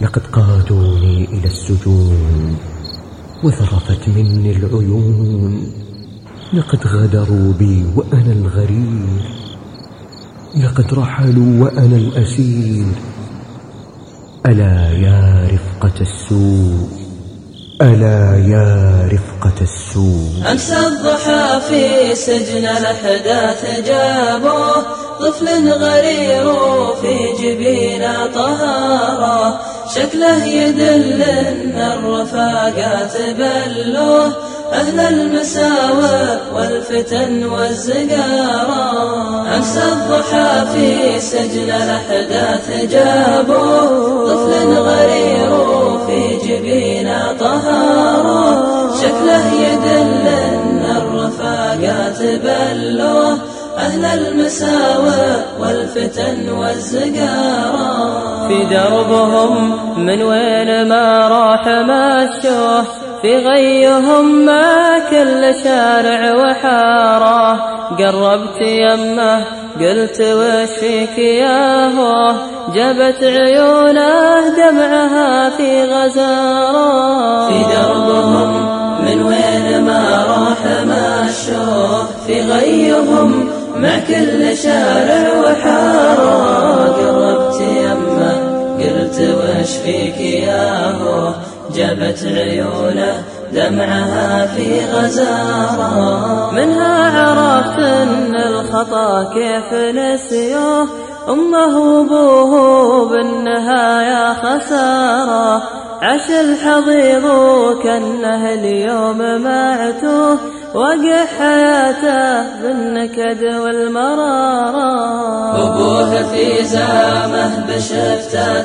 لقد قادوني إلى السجون وذرفت مني العيون. لقد غدروا بي وأنا الغريب، لقد رحلوا وأنا الأسير. ألا يا رفقة السوء، ألا يا رفقة السوء. أمس الضحى في سجن الأحداث جابوه، طفل غرير في جبينه طهارة، شكله يدل ان الرفاقات بلوه، أهل المساوئ والفتن والزقارة. أمس الضحى في سجن الأحداث جابوه، طفل غرير في جبينه طهارة، شكله يدل ان الرفاقات بلوه، أهل المساوئ والفتن والزقارة. في دربهم من وين ما راح مشوه، في غيهم ما كل شارع وحاره. قربت يمه قلت وش فيك ياهو، جابت عيونه دمعها في غزاره. في دربهم من وين ما راح مشوه، في غيهم مع كل شارع وحاره. قربت يمه قلت وش فيك ياهو، جابت عيونه دمعها في غزاره. منها عرفت ان الخطا كيف نسيوه، امه وابوه بالنهايه خساره. عاش الحضيض كأنه اليوم معتوه، وقع حياته بالنكد والمرارة. أبوه في زامه بشفته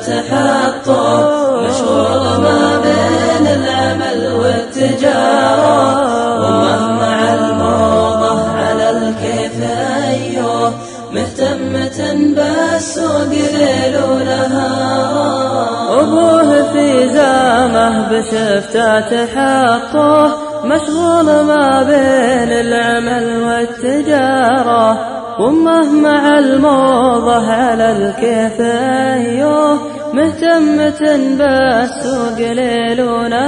تحطه، مشغول ما بين العمل والتجارة. وأمه مع الموضة على الكيف أيوه، مهتمة بالسوق ليل ونهار. أبوه في زامه بشفته تحطه، مشغول ما بين العمل والتجارة. وامه مع الموضة على الكيف أيوه، مهتمة بالسوق ليل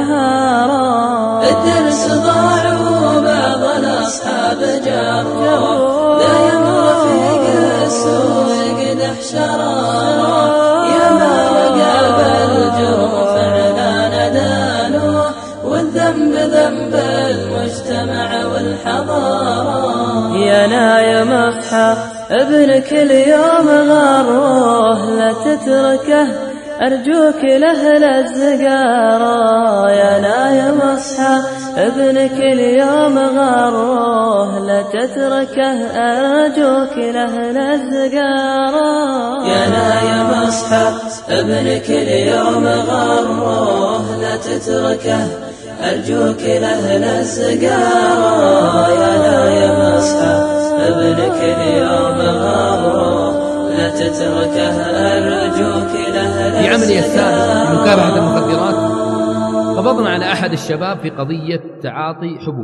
ونهارا. الدرس ضاع وبعض الأصحاب جروه، دايم رفيق السوق قدح شراره. يا ما وقع بالجرم فعلا ندانوه، والذنب ذنب المجتمع والحضارة. يا نايم اصحى ابنك اليوم غروه، لا تتركه أرجوك لأهل الزقارة. يا نايم اصحى ابنك اليوم غروه، لا تتركه أرجوك لأهل الزقارة. يا نايم اصحى ابنك اليوم غروه، لا تتركه أرجوك لأهل الزقارة. يا نايم اصحى ابنك اليوم غروه، لا تتركه أرجوك لأهل الزقارة. في عملي الثالث في مكافحة المخدرات قبضنا على أحد الشباب في قضية تعاطي حبوب.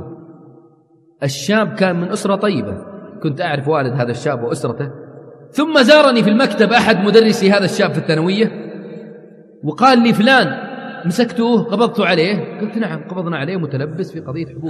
الشاب كان من أسرة طيبة، كنت أعرف والد هذا الشاب وأسرته. ثم زارني في المكتب أحد مدرسي هذا الشاب في الثانوية وقال لي فلان مسكتوه قبضتوا عليه. قلت نعم قبضنا عليه متلبس في قضية حبوب.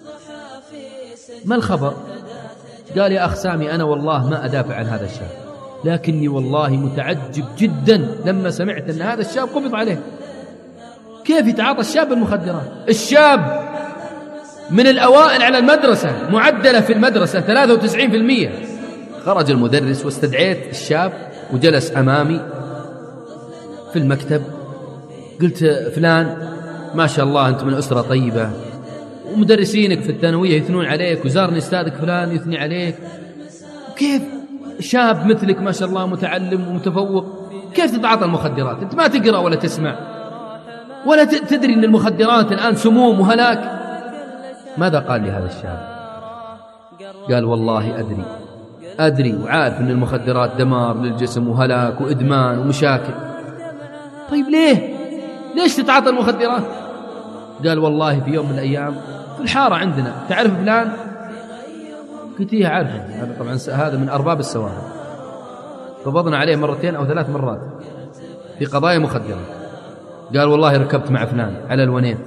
ما الخبر؟ قال يا أخ سامي أنا والله ما أدافع عن هذا الشاب، لكني والله متعجب جدا لما سمعت أن هذا الشاب قبض عليه. كيف يتعاطى الشاب المخدرات؟ الشاب من الأوائل على المدرسة، معدله في المدرسة 93%. خرج المدرس واستدعيت الشاب وجلس أمامي في المكتب. قلت فلان ما شاء الله أنت من أسرة طيبة، ومدرسينك في الثانوية يثنون عليك، وزارني أستاذك فلان يثني عليك، كيف شاب مثلك ما شاء الله متعلم ومتفوق كيف تتعاطى المخدرات؟ أنت ما تقرأ ولا تسمع ولا تدري أن المخدرات الآن سموم وهلاك. ماذا قال لي هذا الشاب؟ قال والله أدري وعارف أن المخدرات دمار للجسم وهلاك وإدمان ومشاكل. طيب ليش تتعاطى المخدرات؟ قال والله في يوم من الأيام في الحارة عندنا تعرف فلان؟ قلت إيه عارفه، هذا طبعا هذا من أرباب السواحل، قبضنا عليه 2 أو 3 مرات في قضايا مخدرات. قال والله ركبت مع فلان على الونيت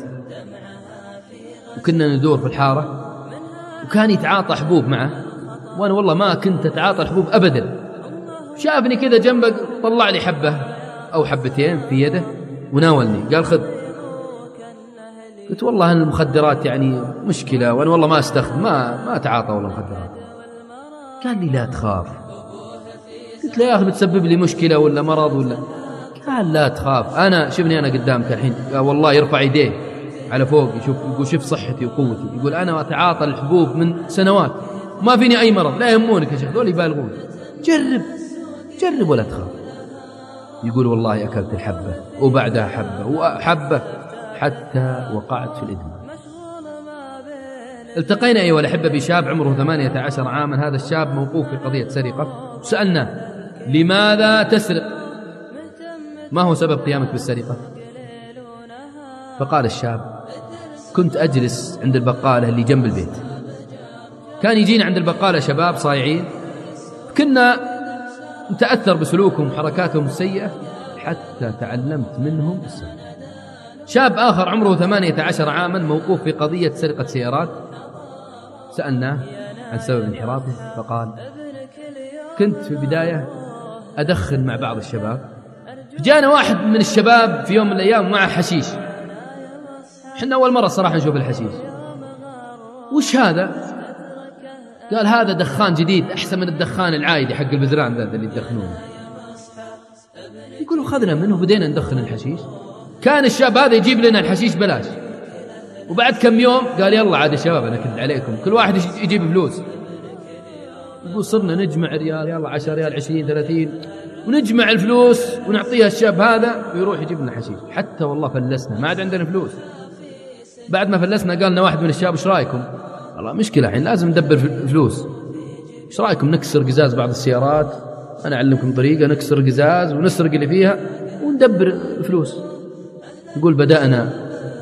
وكنا ندور في الحارة وكان يتعاطى حبوب معه، وأنا والله ما كنت أتعاطى الحبوب أبدا. شافني كذا جنبه طلع لي حبة أو حبتين في يده وناولني، قال خذ. قلت والله أن المخدرات يعني مشكلة، وأنا والله ما أستخدم، ما أتعاطى والله مخدرات. قال لي لا تخاف. قلت له يا أخي بتسبب لي مشكلة ولا مرض ولا؟ قال لا تخاف، أنا شوفني أنا قدامك الحين. قال والله يرفع يديه على فوق يقول شوف صحتي وقوتي، يقول أنا أتعاطى الحبوب من سنوات ما فيني أي مرض، لا يهمونك يا شيخ ذول يبالغون، جرب ولا تخاف. يقول والله أكلت الحبة وبعدها حبة وحبة حتى وقعت في الإدمان. التقينا أيها الأحبة بشاب عمره 18 عاما. هذا الشاب موقوف في قضية سرقة. سألناه لماذا تسرق؟ ما هو سبب قيامك بالسرقة؟ فقال الشاب كنت أجلس عند البقالة اللي جنب البيت، كان يجينا عند البقالة شباب صايعين، كنا نتأثر بسلوكهم وحركاتهم السيئة حتى تعلمت منهم السرقة. شاب آخر عمره 18 عاما موقوف في قضية سرقة سيارات. سألناه عن سبب انحرافه فقال كنت في البداية أدخن مع بعض الشباب، جانا واحد من الشباب في يوم من الأيام معه حشيش، حنا أول مرة صراحة نشوف الحشيش. وش هذا؟ قال هذا دخان جديد أحسن من الدخان العادي حق البزران ذا اللي يدخنونه. يقولوا خذنا منه بدينا ندخن الحشيش. كان الشاب هذا يجيب لنا الحشيش بلاش، وبعد كم يوم قال يلا عاد يا شباب أنا كنت عليكم كل واحد يجيب فلوس. يقول صرنا نجمع ريال، يلا 10 ريال 20 30، ونجمع الفلوس ونعطيها الشاب هذا ويروح يجيب لنا حشيش. حتى والله فلسنا ما عاد عندنا فلوس. بعد ما فلسنا قالنا واحد من الشباب ايش رايكم؟ والله مشكلة الحين لازم ندبر فلوس، ايش رايكم نكسر قزاز بعض السيارات، انا اعلمكم طريقة نكسر قزاز ونسرق اللي فيها وندبر فلوس. يقول بدأنا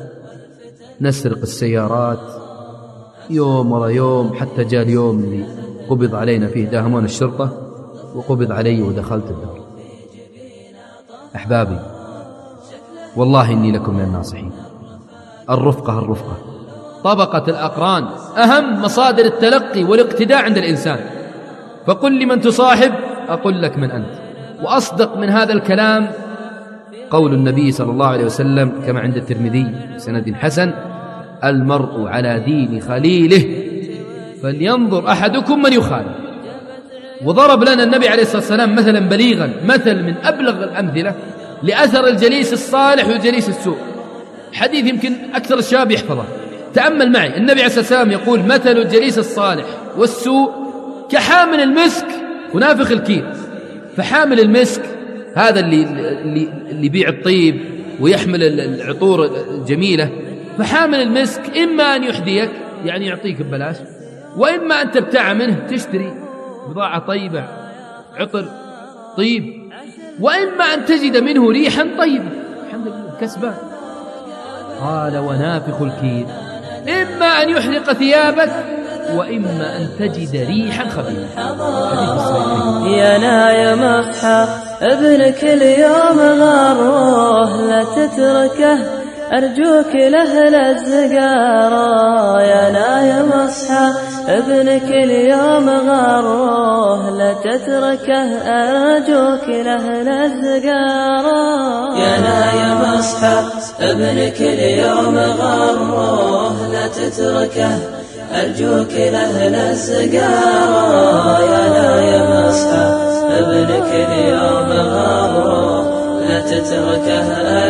نسرق السيارات يوم ورا يوم حتى جاء اليوم اللي قبض علينا فيه، داهمون الشرطة وقبض علي ودخلت الدار. أحبابي والله إني لكم من الناصحين. الرفقة طبقة الأقران أهم مصادر التلقي والاقتداء عند الإنسان. فقل لمن تصاحب أقول لك من أنت. وأصدق من هذا الكلام قول النبي صلى الله عليه وسلم كما عند الترمذي بسند حسن المرء على دين خليله فلينظر أحدكم من يخالف. وضرب لنا النبي عليه الصلاة والسلام مثلا بليغا، مثل من أبلغ الأمثلة لأثر الجليس الصالح والجليس السوء. حديث يمكن أكثر الشباب يحفظه. تأمل معي النبي عليه الصلاة والسلام يقول مثل الجليس الصالح والسوء كحامل المسك ونافخ الكير. فحامل المسك هذا اللي يبيع الطيب ويحمل العطور الجميلة. فحامل المسك إما أن يحديك يعني يعطيك ببلاش، وإما أن تبتاع منه تشتري بضاعة طيبة عطر طيب، وإما أن تجد منه ريحا طيبة الحمد لله كسبان. قال ونافخ الكير إما أن يحرق ثيابك وإما أن تجد ريحا خبيثا. يا نايم اصحى ابنك اليوم غروه لا تتركه أرجوك لأهل الزقارة. يا نايم اصحى ابنك اليوم غروه لا تتركه أرجوك لأهل الزقارة. يا نايم اصحى ابنك اليوم غروه لا تتركه أرجوك لأهل الزقارة. يا نايم اصحى ابنك اليوم غروه لا تتركه